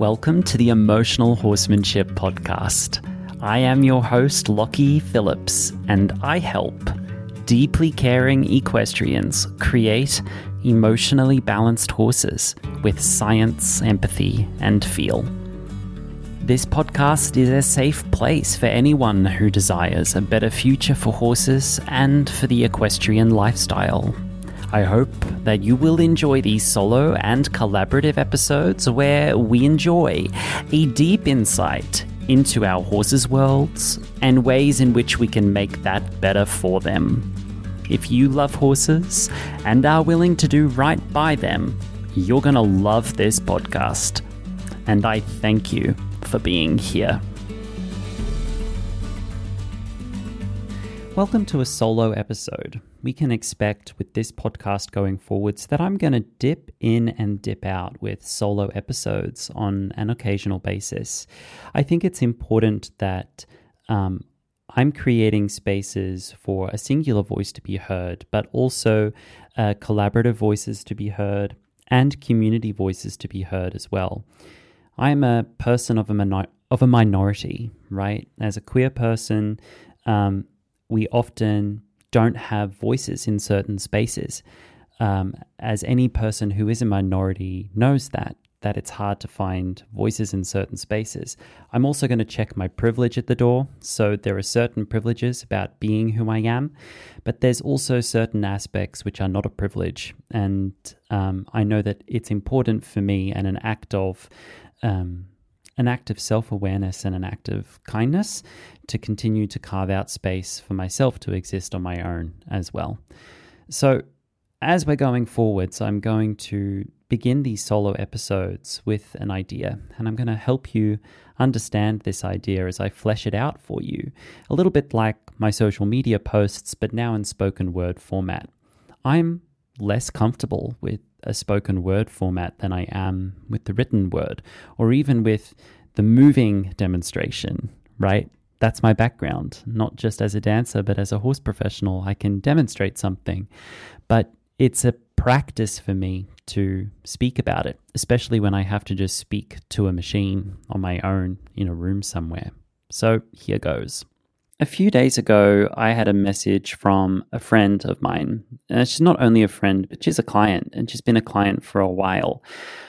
Welcome to the Emotional Horsemanship Podcast. I am your host, Lockie Phillips, and I help deeply caring equestrians create emotionally balanced horses with science, empathy, and feel. This podcast is a safe place for anyone who desires a better future for horses and for the equestrian lifestyle. I hope that you will enjoy these solo and collaborative episodes where we enjoy a deep insight into our horses' worlds and ways in which we can make that better for them. If you love horses and are willing to do right by them, you're going to love this podcast. And I thank you for being here. Welcome to a solo episode. We can expect with this podcast going forwards that I'm going to dip in and dip out with solo episodes on an occasional basis. I think it's important that I'm creating spaces for a singular voice to be heard, but also collaborative voices to be heard and community voices to be heard as well. I'm a person of a minority, right? As a queer person, we often don't have voices in certain spaces. As any person who is a minority knows that it's hard to find voices in certain spaces. I'm also going to check my privilege at the door. So there are certain privileges about being who I am, but there's also certain aspects which are not a privilege. And I know that it's important for me and an act of self-awareness and an act of kindness to continue to carve out space for myself to exist on my own as well. So as we're going forwards, I'm going to begin these solo episodes with an idea, and I'm going to help you understand this idea as I flesh it out for you, a little bit like my social media posts, but now in spoken word format. I'm less comfortable with a spoken word format than I am with the written word, or even with the moving demonstration, right? That's my background, not just as a dancer, but as a horse professional. I can demonstrate something, but it's a practice for me to speak about it, especially when I have to just speak to a machine on my own in a room somewhere. So here goes. A few days ago, I had a message from a friend of mine. She's not only a friend, but she's a client, and she's been a client for a while.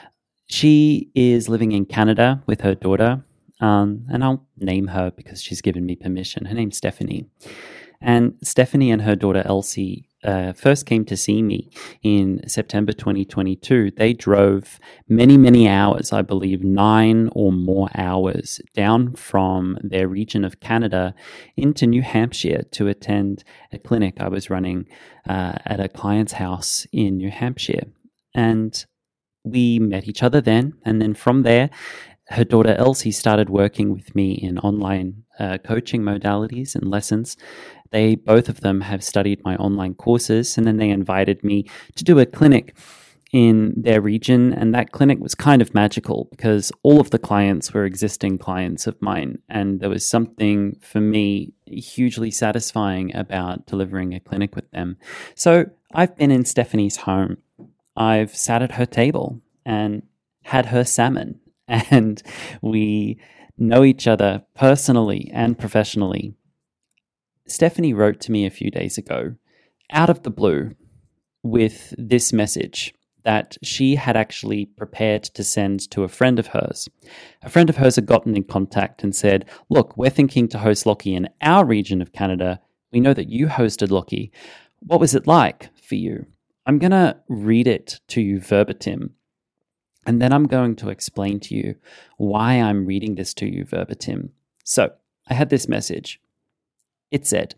She is living in Canada with her daughter, and I'll name her because she's given me permission. Her name's Stephanie. And Stephanie and her daughter Elsie first came to see me in September 2022. They drove many, many hours, I believe 9 or more hours, down from their region of Canada into New Hampshire to attend a clinic I was running at a client's house in New Hampshire. And we met each other then. And then from there, her daughter Elsie started working with me in online coaching modalities and lessons. Both of them have studied my online courses, and then they invited me to do a clinic in their region. And that clinic was kind of magical because all of the clients were existing clients of mine. And there was something for me hugely satisfying about delivering a clinic with them. So I've been in Stephanie's home. I've sat at her table and had her salmon, and we know each other personally and professionally. Stephanie wrote to me a few days ago, out of the blue, with this message that she had actually prepared to send to a friend of hers. A friend of hers had gotten in contact and said, look, we're thinking to host Lockie in our region of Canada. We know that you hosted Lockie. What was it like for you? I'm going to read it to you verbatim, and then I'm going to explain to you why I'm reading this to you verbatim. So I had this message. It said,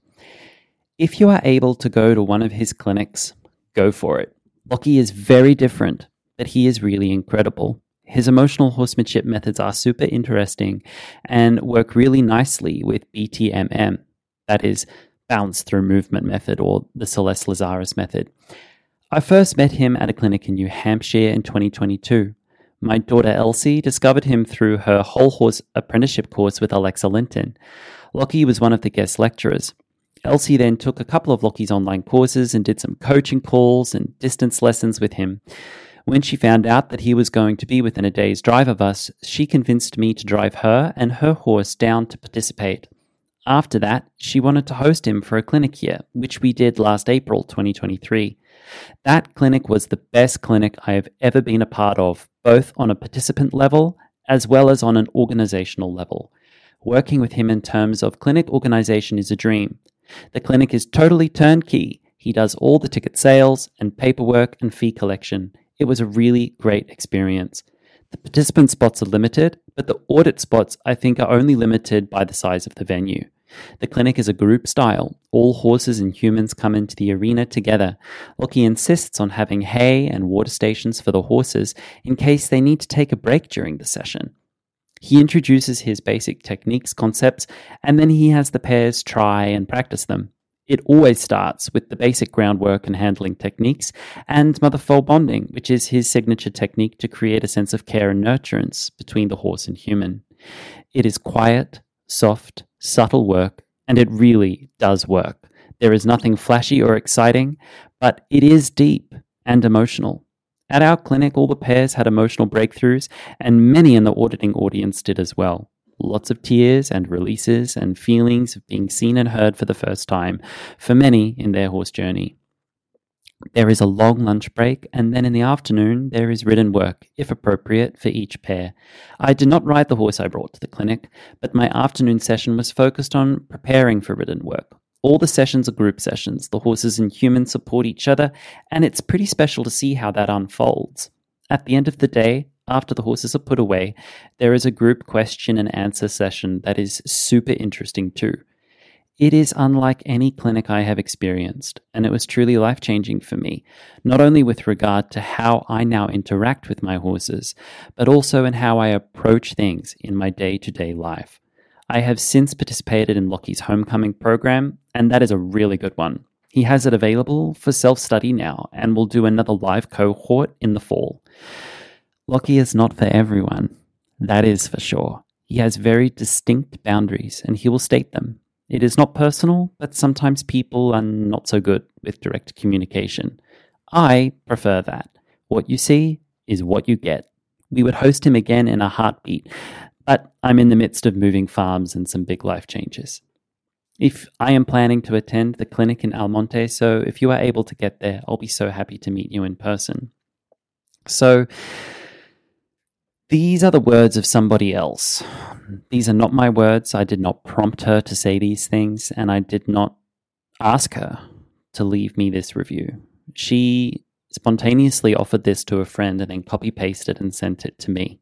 if you are able to go to one of his clinics, go for it. Lockie is very different, but he is really incredible. His emotional horsemanship methods are super interesting and work really nicely with BTMM, that is, balance through movement method, or the Celeste Lazarus method. I first met him at a clinic in New Hampshire in 2022. My daughter Elsie discovered him through her whole horse apprenticeship course with Alexa Linton. Lockie was one of the guest lecturers. Elsie then took a couple of Lockie's online courses and did some coaching calls and distance lessons with him. When she found out that he was going to be within a day's drive of us, she convinced me to drive her and her horse down to participate. After that, she wanted to host him for a clinic here, which we did last April 2023. That clinic was the best clinic I have ever been a part of, both on a participant level as well as on an organizational level. Working with him in terms of clinic organization is a dream. The clinic is totally turnkey. He does all the ticket sales and paperwork and fee collection. It was a really great experience. The participant spots are limited, but the audit spots I think are only limited by the size of the venue. The clinic is a group style. All horses and humans come into the arena together. Lockie insists on having hay and water stations for the horses in case they need to take a break during the session. He introduces his basic techniques, concepts, and then he has the pairs try and practice them. It always starts with the basic groundwork and handling techniques and mother-foal bonding, which is his signature technique to create a sense of care and nurturance between the horse and human. It is quiet, soft, subtle work, and it really does work. There is nothing flashy or exciting, but it is deep and emotional. At our clinic, all the pairs had emotional breakthroughs, and many in the auditing audience did as well. Lots of tears and releases and feelings of being seen and heard for the first time for many in their horse journey. There is a long lunch break, and then in the afternoon there is ridden work, if appropriate, for each pair. I did not ride the horse I brought to the clinic, but my afternoon session was focused on preparing for ridden work. All the sessions are group sessions. The horses and humans support each other, and it's pretty special to see how that unfolds. At the end of the day, after the horses are put away, there is a group question and answer session that is super interesting too. It is unlike any clinic I have experienced, and it was truly life-changing for me, not only with regard to how I now interact with my horses, but also in how I approach things in my day-to-day life. I have since participated in Lockie's homecoming program, and that is a really good one. He has it available for self-study now, and will do another live cohort in the fall. Lockie is not for everyone, that is for sure. He has very distinct boundaries, and he will state them. It is not personal, but sometimes people are not so good with direct communication. I prefer that. What you see is what you get. We would host him again in a heartbeat, but I'm in the midst of moving farms and some big life changes. If I am planning to attend the clinic in Almonte, so if you are able to get there, I'll be so happy to meet you in person. So, these are the words of somebody else. These are not my words. I did not prompt her to say these things, and I did not ask her to leave me this review. She spontaneously offered this to a friend and then copy-pasted and sent it to me.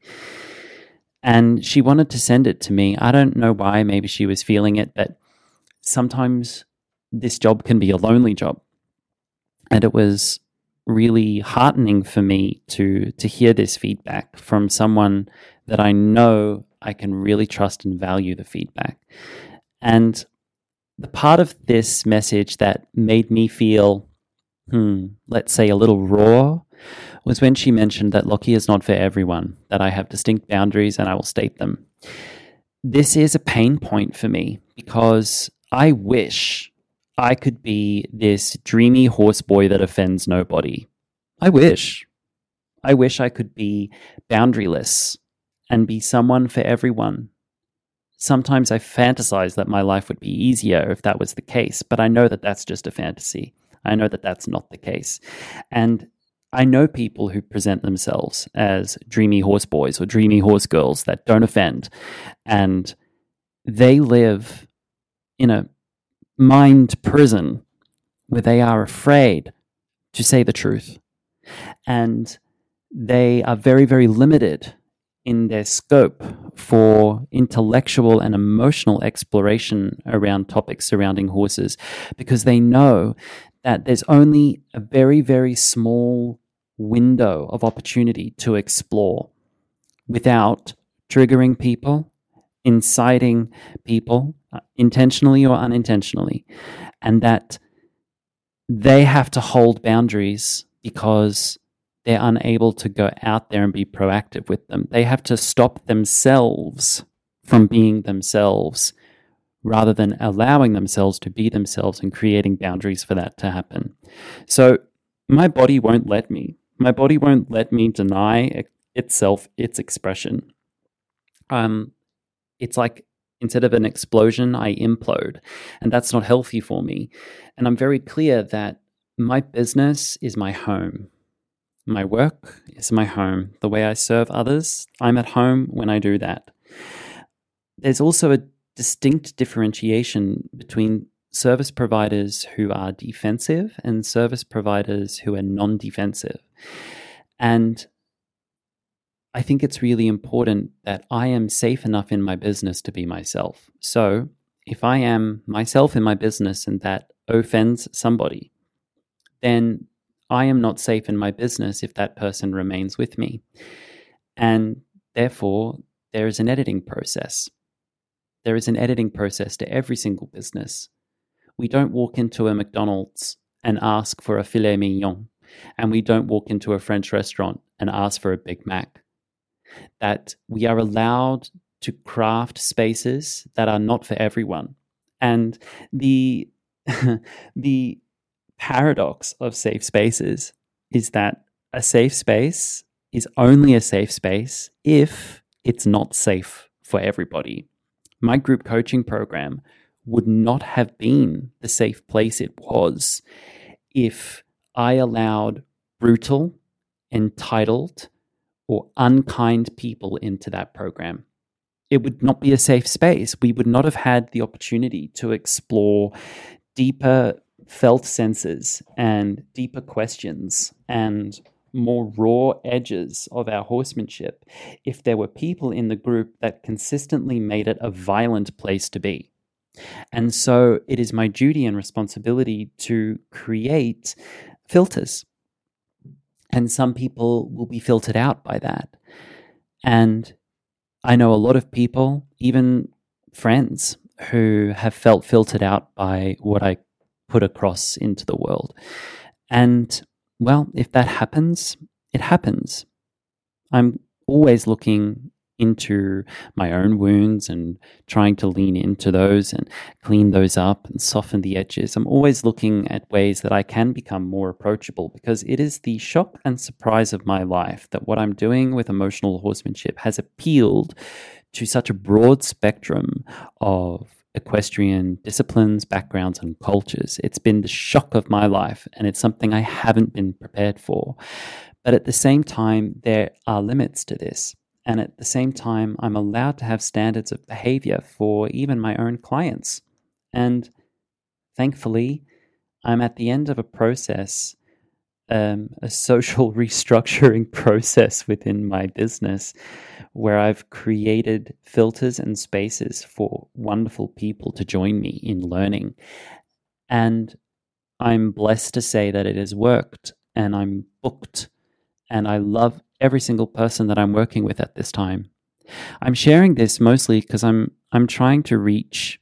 And she wanted to send it to me. I don't know why. Maybe she was feeling it, but sometimes this job can be a lonely job. And it was really heartening for me to hear this feedback from someone that I know I can really trust and value the feedback. And the part of this message that made me feel, let's say a little raw, was when she mentioned that Lockie is not for everyone, that I have distinct boundaries and I will state them. This is a pain point for me because I wish I could be this dreamy horse boy that offends nobody. I wish I could be boundaryless and be someone for everyone. Sometimes I fantasize that my life would be easier if that was the case, but I know that that's just a fantasy. I know that that's not the case. And I know people who present themselves as dreamy horse boys or dreamy horse girls that don't offend, and they live in a mind prison where they are afraid to say the truth. And they are very, very limited in their scope for intellectual and emotional exploration around topics surrounding horses because they know that there's only a very, very small window of opportunity to explore without triggering people, inciting people, intentionally or unintentionally, and that they have to hold boundaries because they're unable to go out there and be proactive with them. They have to stop themselves from being themselves rather than allowing themselves to be themselves and creating boundaries for that to happen. So my body won't let me. My body won't let me deny itself its expression. It's like instead of an explosion, I implode, and that's not healthy for me. And I'm very clear that my business is my home. My work is my home. The way I serve others, I'm at home when I do that. There's also a distinct differentiation between service providers who are defensive and service providers who are non-defensive. And I think it's really important that I am safe enough in my business to be myself. So if I am myself in my business and that offends somebody, then I am not safe in my business if that person remains with me. And therefore, there is an editing process. There is an editing process to every single business. We don't walk into a McDonald's and ask for a filet mignon, and we don't walk into a French restaurant and ask for a Big Mac. That we are allowed to craft spaces that are not for everyone. And the paradox of safe spaces is that a safe space is only a safe space if it's not safe for everybody. My group coaching program would not have been the safe place it was if I allowed brutal, entitled, or unkind people into that program. It would not be a safe space. We would not have had the opportunity to explore deeper felt senses and deeper questions and more raw edges of our horsemanship if there were people in the group that consistently made it a violent place to be. And so it is my duty and responsibility to create filters. And some people will be filtered out by that. And I know a lot of people, even friends, who have felt filtered out by what I put across into the world. And, well, if that happens, it happens. I'm always looking into my own wounds and trying to lean into those and clean those up and soften the edges. I'm always looking at ways that I can become more approachable, because it is the shock and surprise of my life that what I'm doing with emotional horsemanship has appealed to such a broad spectrum of equestrian disciplines, backgrounds, and cultures. It's been the shock of my life, and it's something I haven't been prepared for. But at the same time, there are limits to this. And at the same time, I'm allowed to have standards of behavior for even my own clients. And thankfully, I'm at the end of a process, a social restructuring process within my business, where I've created filters and spaces for wonderful people to join me in learning. And I'm blessed to say that it has worked, and I'm booked, and I love every single person that I'm working with at this time. I'm sharing this mostly because I'm trying to reach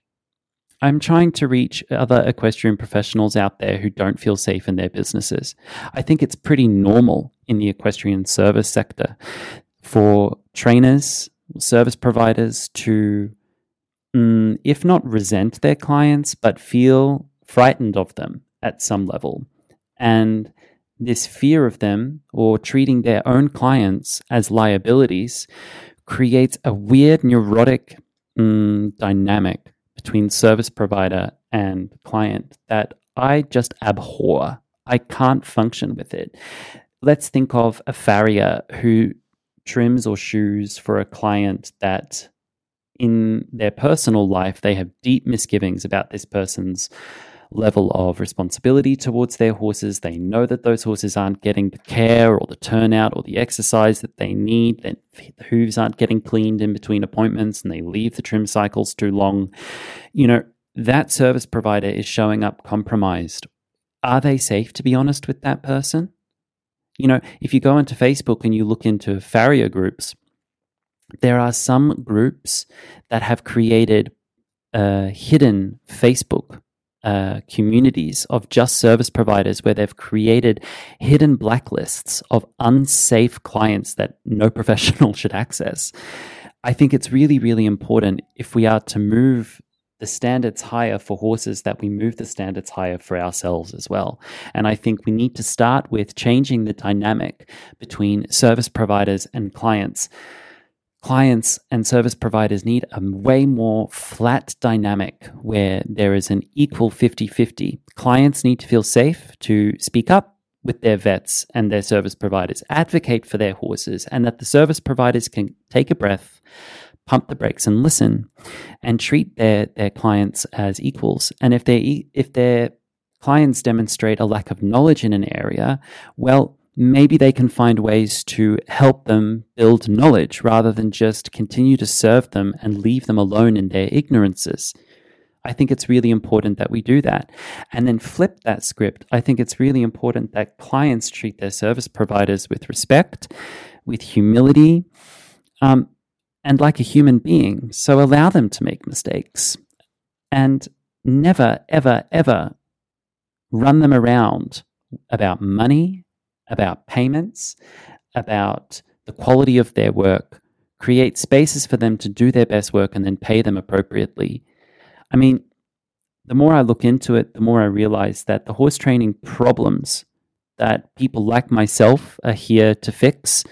other equestrian professionals out there who don't feel safe in their businesses. I think it's pretty normal in the equestrian service sector for trainers, service providers to, if not resent their clients, but feel frightened of them at some level. And this fear of them, or treating their own clients as liabilities, creates a weird neurotic dynamic between service provider and client that I just abhor. I can't function with it. Let's think of a farrier who trims or shoes for a client that in their personal life they have deep misgivings about this person's level of responsibility towards their horses. They know that those horses aren't getting the care or the turnout or the exercise that they need, that the hooves aren't getting cleaned in between appointments, and they leave the trim cycles too long. That service provider is showing up compromised. Are they safe to be honest with that person? If you go into Facebook and you look into farrier groups, there are some groups that have created hidden Facebook communities of just service providers where they've created hidden blacklists of unsafe clients that no professional should access. I think it's really, really important, if we are to move the standards higher for horses that we move the standards higher for ourselves as well. And I think we need to start with changing the dynamic between service providers and clients. Clients and service providers need a way more flat dynamic where there is an equal 50-50. Clients need to feel safe to speak up with their vets and their service providers, advocate for their horses, and that the service providers can take a breath, pump the brakes and listen, and treat their clients as equals. And if their clients demonstrate a lack of knowledge in an area, well, maybe they can find ways to help them build knowledge rather than just continue to serve them and leave them alone in their ignorances. I think it's really important that we do that. And then flip that script. I think it's really important that clients treat their service providers with respect, with humility, and like a human being. So allow them to make mistakes and never, ever, ever run them around about money, about payments, about the quality of their work. Create spaces for them to do their best work and then pay them appropriately. I mean, the more I look into it, the more I realize that the horse training problems that people like myself are here to fix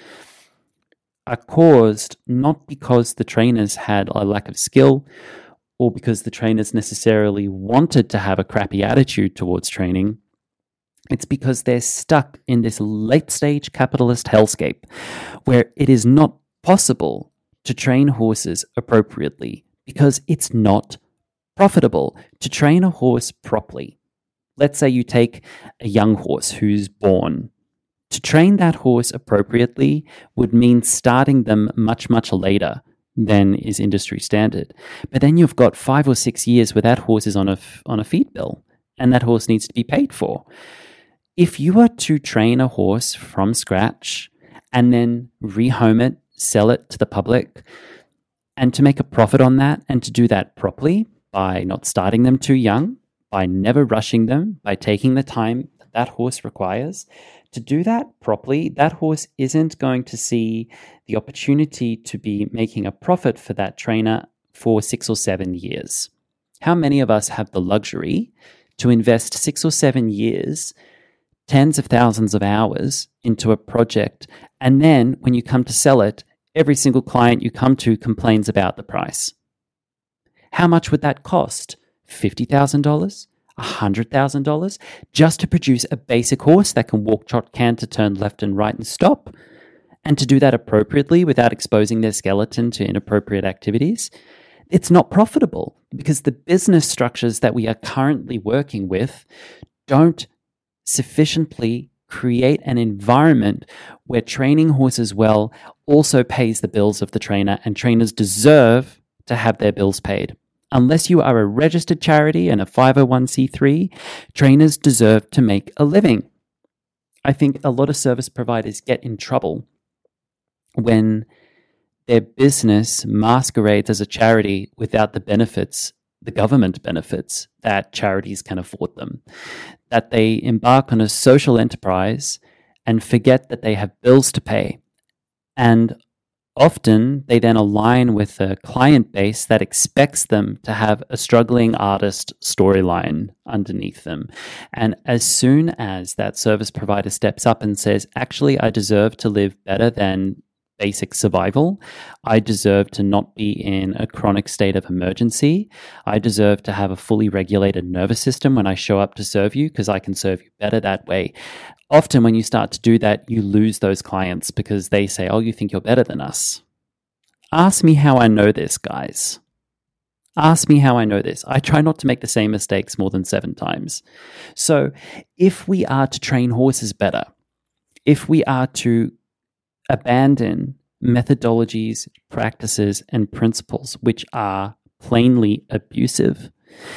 are caused not because the trainers had a lack of skill or because the trainers necessarily wanted to have a crappy attitude towards training. It's because they're stuck in this late-stage capitalist hellscape where it is not possible to train horses appropriately because it's not profitable to train a horse properly. Let's say you take a young horse who's born. To train that horse appropriately would mean starting them much, much later than is industry standard. But then you've got 5 or 6 years where that horse is on a feed bill, and that horse needs to be paid for. If you are to train a horse from scratch and then rehome it, sell it to the public, and to make a profit on that, and to do that properly by not starting them too young, by never rushing them, by taking the time that horse requires, to do that properly, that horse isn't going to see the opportunity to be making a profit for that trainer for 6 or 7 years. How many of us have the luxury to invest 6 or 7 years, tens of thousands of hours into a project, and then when you come to sell it, every single client you come to complains about the price? How much would that cost? $50,000? $100,000 just to produce a basic horse that can walk, trot, canter, turn left and right and stop? And to do that appropriately without exposing their skeleton to inappropriate activities? It's not profitable because the business structures that we are currently working with don't sufficiently create an environment where training horses well also pays the bills of the trainer, and trainers deserve to have their bills paid. Unless you are a registered charity and a 501c3, trainers deserve to make a living. I think a lot of service providers get in trouble when their business masquerades as a charity without the benefits, the government benefits that charities can afford them. That they embark on a social enterprise and forget that they have bills to pay. And often, they then align with a client base that expects them to have a struggling artist storyline underneath them. And as soon as that service provider steps up and says, actually, I deserve to live better than basic survival. I deserve to not be in a chronic state of emergency. I deserve to have a fully regulated nervous system when I show up to serve you because I can serve you better that way. Often when you start to do that, you lose those clients because they say, oh, you think you're better than us. Ask me how I know this, guys. Ask me how I know this. I try not to make the same mistakes more than 7 times. So if we are to train horses better, if we are to abandon methodologies, practices, and principles which are plainly abusive,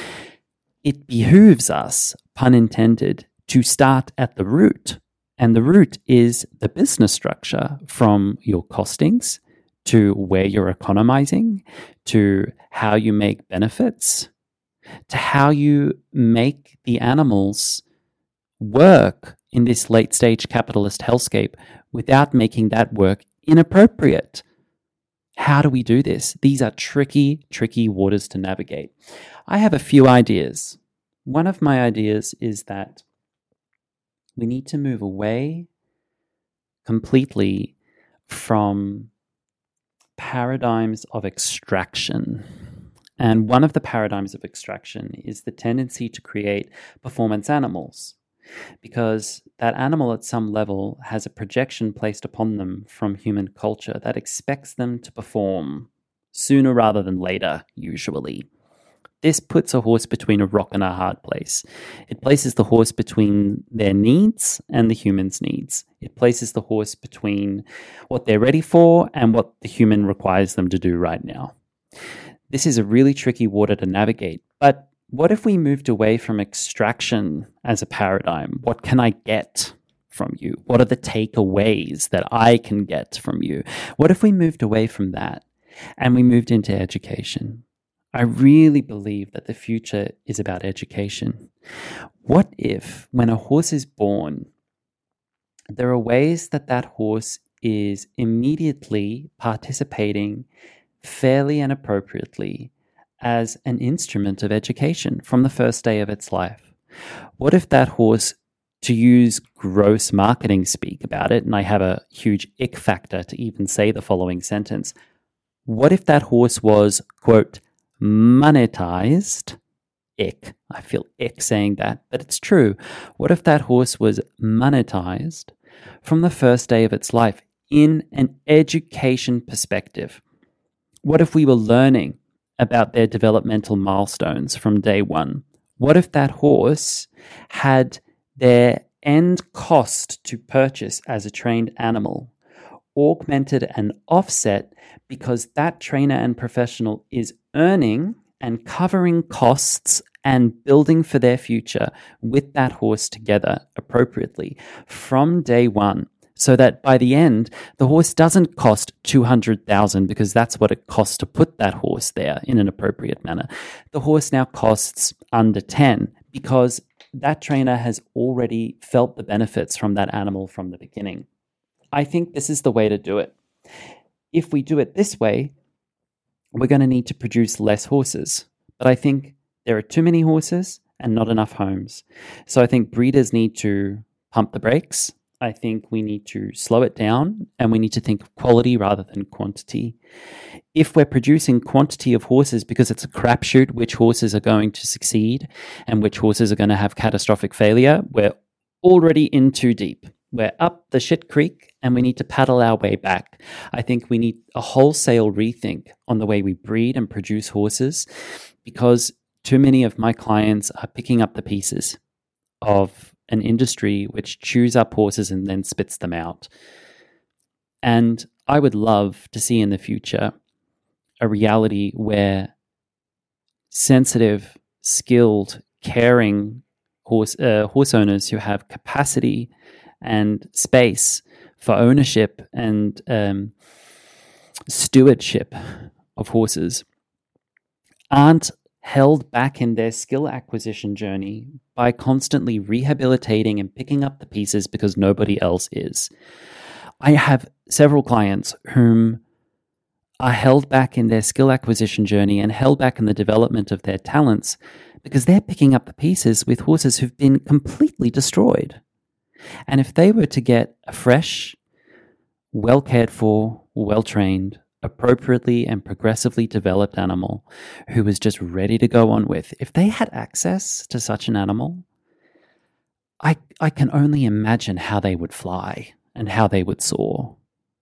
it behooves us, pun intended, to start at the root. And the root is the business structure, from your costings to where you're economizing, to how you make benefits, to how you make the animals work in this late stage capitalist hellscape without making that work inappropriate. How do we do this? These are tricky, tricky waters to navigate. I have a few ideas. One of my ideas is that we need to move away completely from paradigms of extraction. And one of the paradigms of extraction is the tendency to create performance animals, because that animal at some level has a projection placed upon them from human culture that expects them to perform sooner rather than later, usually. This puts a horse between a rock and a hard place. It places the horse between their needs and the human's needs. It places the horse between what they're ready for and what the human requires them to do right now. This is a really tricky water to navigate, but what if we moved away from extraction as a paradigm? What can I get from you? What are the takeaways that I can get from you? What if we moved away from that and we moved into education? I really believe that the future is about education. What if, when a horse is born, there are ways that that horse is immediately participating fairly and appropriately as an instrument of education from the first day of its life? What if that horse, to use gross marketing speak about it, and I have a huge ick factor to even say the following sentence, what if that horse was, quote, monetized? Ick. I feel ick saying that, but it's true. What if that horse was monetized from the first day of its life in an education perspective? What if we were learning about their developmental milestones from day one? What if that horse had their end cost to purchase as a trained animal augmented and offset because that trainer and professional is earning and covering costs and building for their future with that horse together appropriately from day one, so that by the end, the horse doesn't cost $200,000 because that's what it costs to put that horse there in an appropriate manner. The horse now costs under 10 because that trainer has already felt the benefits from that animal from the beginning. I think this is the way to do it. If we do it this way, we're going to need to produce less horses. But I think there are too many horses and not enough homes. So I think breeders need to pump the brakes. I think we need to slow it down, and we need to think of quality rather than quantity. If we're producing quantity of horses because it's a crapshoot which horses are going to succeed and which horses are going to have catastrophic failure, we're already in too deep. We're up the shit creek and we need to paddle our way back. I think we need a wholesale rethink on the way we breed and produce horses, because too many of my clients are picking up the pieces of an industry which chews up horses and then spits them out. And I would love to see in the future a reality where sensitive, skilled, caring horse owners who have capacity and space for ownership and stewardship of horses aren't held back in their skill acquisition journey by constantly rehabilitating and picking up the pieces because nobody else is. I have several clients whom are held back in their skill acquisition journey and held back in the development of their talents because they're picking up the pieces with horses who've been completely destroyed. And if they were to get a fresh, well cared for, well trained, appropriately and progressively developed animal who was just ready to go on with, if they had access to such an animal, I can only imagine how they would fly and how they would soar.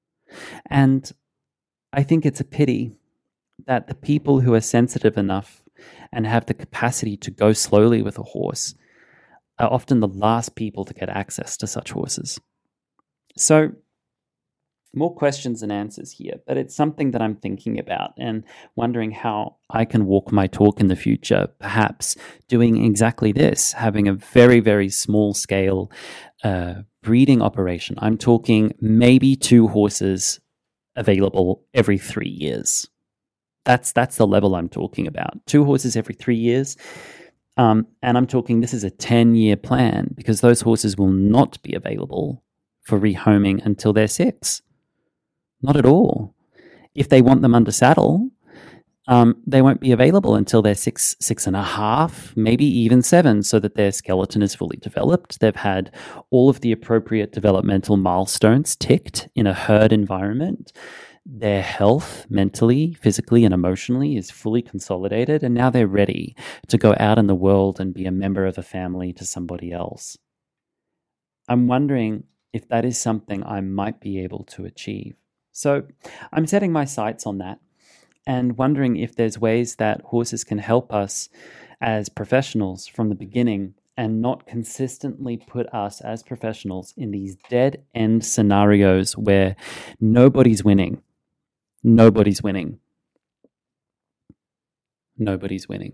And I think it's a pity that the people who are sensitive enough and have the capacity to go slowly with a horse are often the last people to get access to such horses. So, more questions than answers here, but it's something that I'm thinking about and wondering how I can walk my talk in the future, perhaps doing exactly this, having a very, very small scale breeding operation. I'm talking maybe 2 horses available every 3 years. That's the level I'm talking about. 2 horses every 3 years. And I'm talking this is a 10-year plan, because those horses will not be available for rehoming until they're 6. Not at all. If they want them under saddle, they won't be available until they're 6.5, maybe even 7, so that their skeleton is fully developed. They've had all of the appropriate developmental milestones ticked in a herd environment. Their health, mentally, physically, and emotionally, is fully consolidated, and now they're ready to go out in the world and be a member of a family to somebody else. I'm wondering if that is something I might be able to achieve. So I'm setting my sights on that and wondering if there's ways that horses can help us as professionals from the beginning and not consistently put us as professionals in these dead end scenarios where nobody's winning. Nobody's winning. Nobody's winning.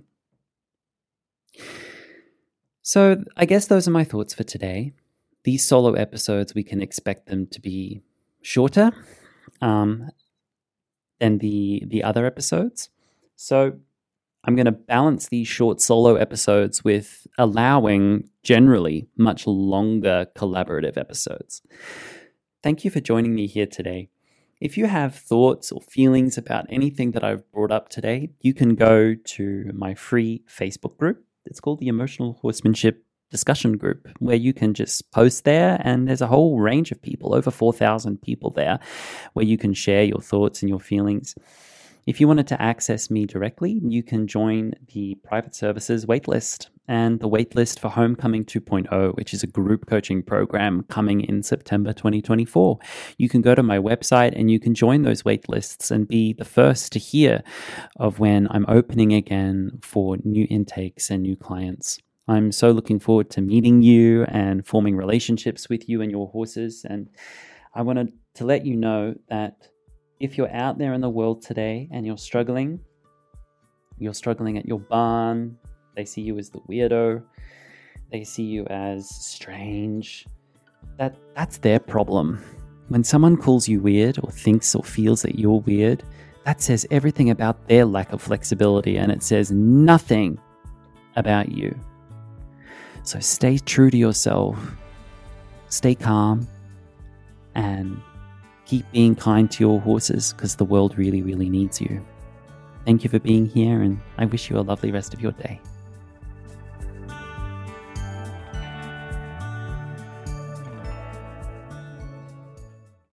So I guess those are my thoughts for today. These solo episodes, we can expect them to be shorter than the other episodes. So I'm going to balance these short solo episodes with allowing generally much longer collaborative episodes. Thank you for joining me here today. If you have thoughts or feelings about anything that I've brought up today, you can go to my free Facebook group. It's called the Emotional Horsemanship Discussion Group, where you can just post there, and there's a whole range of people, over 4,000 people there, where you can share your thoughts and your feelings. If you wanted to access me directly, you can join the private services waitlist and the waitlist for Homecoming 2.0, which is a group coaching program coming in September 2024. You can go to my website and you can join those waitlists and be the first to hear of when I'm opening again for new intakes and new clients. I'm so looking forward to meeting you and forming relationships with you and your horses. And I wanted to let you know that if you're out there in the world today and you're struggling at your barn, they see you as the weirdo, they see you as strange, that's their problem. When someone calls you weird or thinks or feels that you're weird, that says everything about their lack of flexibility, and it says nothing about you. So stay true to yourself, stay calm, and keep being kind to your horses, because the world really, really needs you. Thank you for being here, and I wish you a lovely rest of your day.